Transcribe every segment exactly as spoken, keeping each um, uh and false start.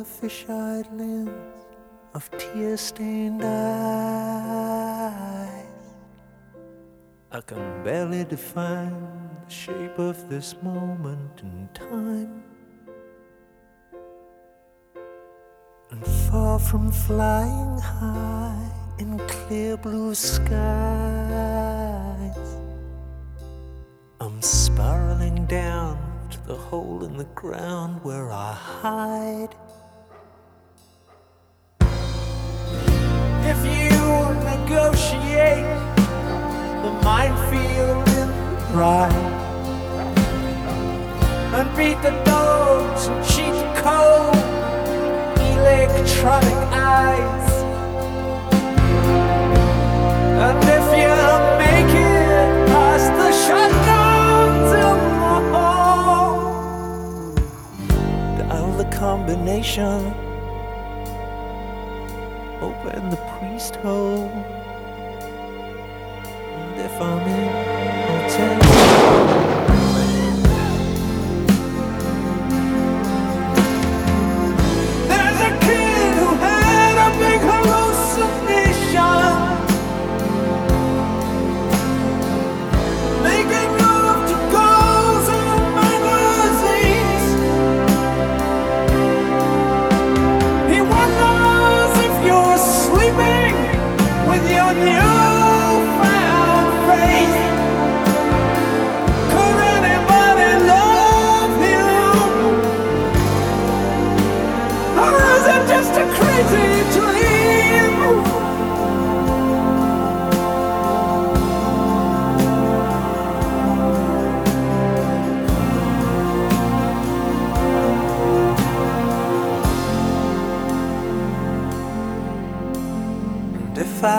the fish-eyed lens of tear-stained eyes. I can barely define the shape of this moment in time. And far from flying high in clear blue skies, I'm spiraling down to the hole in the ground where I hide. If you negotiate the minefield in the ride and beat the dogs and cheat the cold electronic eyes, and if you make it past the shotguns in the hall, dial the combination, open the priest hole, and if I'm in, I'll tell you. There's a kid who had a big hallucination, making love to girls in magazines. He wonders if you're sleeping with your newfound faith. Could anybody love you? Or is it just a crazy dream? And if I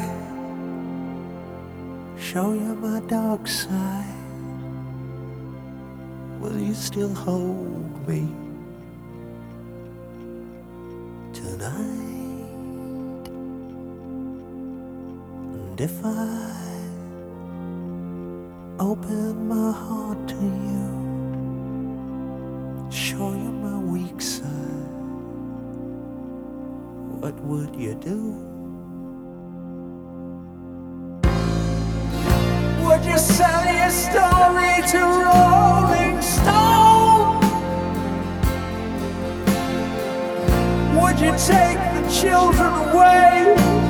show you my dark side, will you still hold me tonight? And if I open my heart to you, show you my weak side, what would you do? Would you sell your story to Rolling Stone? Would you take the children away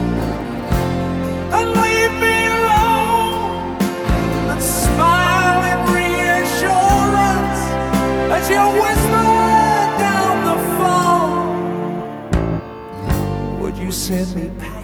and leave me alone and smile in reassurance as you whisper down the phone? Would you send me packing?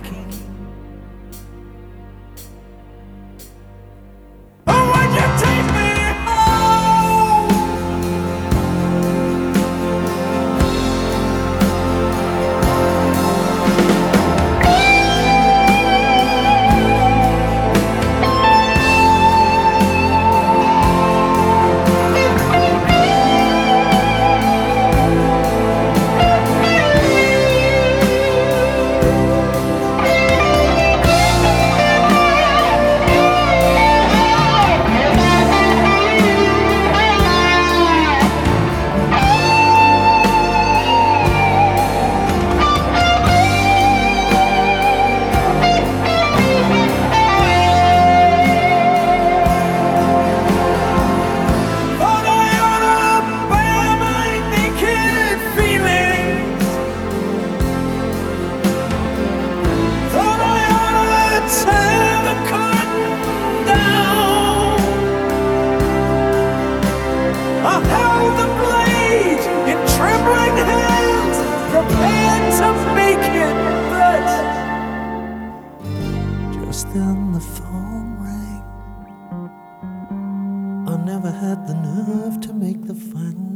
Then the phone rang. I never had the nerve to make the final